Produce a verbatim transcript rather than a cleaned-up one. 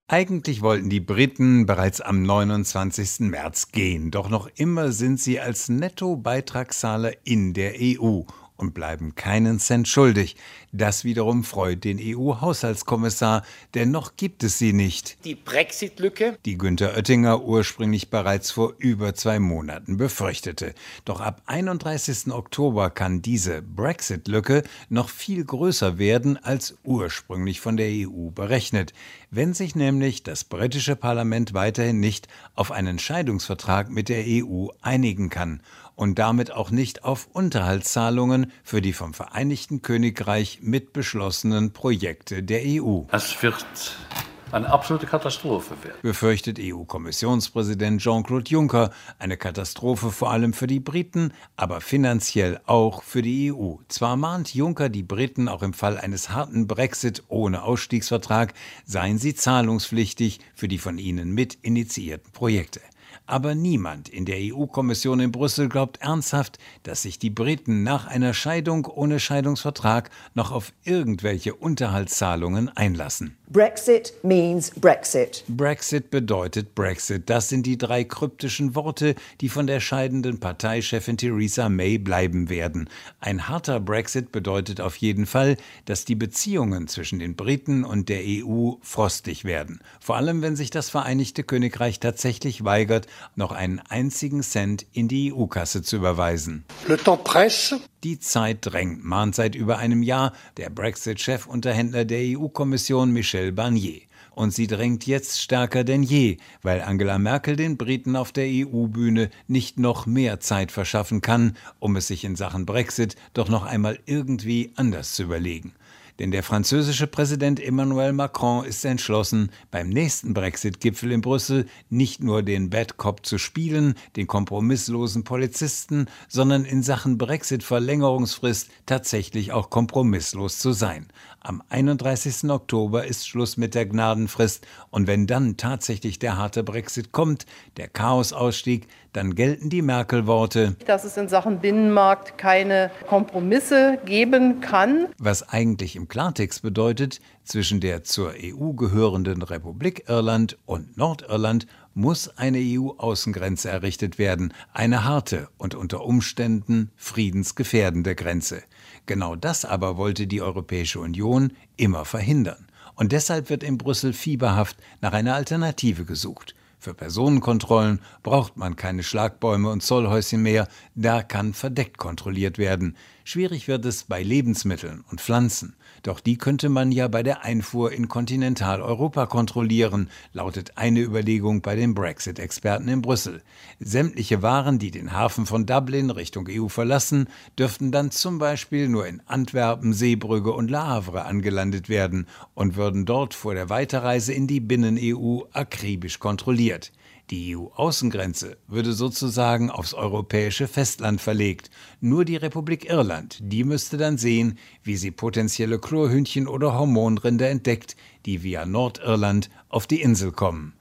Eigentlich wollten die Briten bereits am neunundzwanzigsten März gehen, doch noch immer sind sie als Nettobeitragszahler in der E U und bleiben keinen Cent schuldig. Das wiederum freut den E U-Haushaltskommissar, denn noch gibt es sie nicht. Die Brexit-Lücke, die Günther Oettinger ursprünglich bereits vor über zwei Monaten befürchtete. Doch ab einunddreißigsten Oktober kann diese Brexit-Lücke noch viel größer werden als ursprünglich von der E U berechnet, wenn sich nämlich das britische Parlament weiterhin nicht auf einen Scheidungsvertrag mit der E U einigen kann und damit auch nicht auf Unterhaltszahlungen für die vom Vereinigten Königreich mit beschlossenen Projekte der E U. Es wird eine absolute Katastrophe werden, befürchtet E U-Kommissionspräsident Jean-Claude Juncker. Eine Katastrophe vor allem für die Briten, aber finanziell auch für die E U. Zwar mahnt Juncker die Briten, auch im Fall eines harten Brexit ohne Ausstiegsvertrag seien sie zahlungspflichtig für die von ihnen mit initiierten Projekte. Aber niemand in der E U-Kommission in Brüssel glaubt ernsthaft, dass sich die Briten nach einer Scheidung ohne Scheidungsvertrag noch auf irgendwelche Unterhaltszahlungen einlassen. Brexit means Brexit. Brexit bedeutet Brexit. Das sind die drei kryptischen Worte, die von der scheidenden Parteichefin Theresa May bleiben werden. Ein harter Brexit bedeutet auf jeden Fall, dass die Beziehungen zwischen den Briten und der E U frostig werden. Vor allem, wenn sich das Vereinigte Königreich tatsächlich weigert, noch einen einzigen Cent in die E U-Kasse zu überweisen. Le temps presse. Die Zeit drängt, mahnt seit über einem Jahr der Brexit-Chefunterhändler der E U-Kommission Michel Barnier. Und sie drängt jetzt stärker denn je, weil Angela Merkel den Briten auf der E U-Bühne nicht noch mehr Zeit verschaffen kann, um es sich in Sachen Brexit doch noch einmal irgendwie anders zu überlegen. Denn der französische Präsident Emmanuel Macron ist entschlossen, beim nächsten Brexit-Gipfel in Brüssel nicht nur den Bad Cop zu spielen, den kompromisslosen Polizisten, sondern in Sachen Brexit-Verlängerungsfrist tatsächlich auch kompromisslos zu sein. Am einunddreißigsten Oktober ist Schluss mit der Gnadenfrist und wenn dann tatsächlich der harte Brexit kommt, der Chaosausstieg, dann gelten die Merkel-Worte, dass es in Sachen Binnenmarkt keine Kompromisse geben kann. Was eigentlich im Klartext bedeutet, zwischen der zur E U gehörenden Republik Irland und Nordirland muss eine E U-Außengrenze errichtet werden, eine harte und unter Umständen friedensgefährdende Grenze. Genau das aber wollte die Europäische Union immer verhindern. Und deshalb wird in Brüssel fieberhaft nach einer Alternative gesucht. Für Personenkontrollen braucht man keine Schlagbäume und Zollhäuschen mehr, da kann verdeckt kontrolliert werden. Schwierig wird es bei Lebensmitteln und Pflanzen. Doch die könnte man ja bei der Einfuhr in Kontinentaleuropa kontrollieren, lautet eine Überlegung bei den Brexit-Experten in Brüssel. Sämtliche Waren, die den Hafen von Dublin Richtung E U verlassen, dürften dann zum Beispiel nur in Antwerpen, Seebrugge und Le Havre angelandet werden und würden dort vor der Weiterreise in die Binnen-E U akribisch kontrolliert. Die E U-Außengrenze würde sozusagen aufs europäische Festland verlegt. Nur die Republik Irland, die müsste dann sehen, wie sie potenzielle Chlorhühnchen oder Hormonrinder entdeckt, die via Nordirland auf die Insel kommen.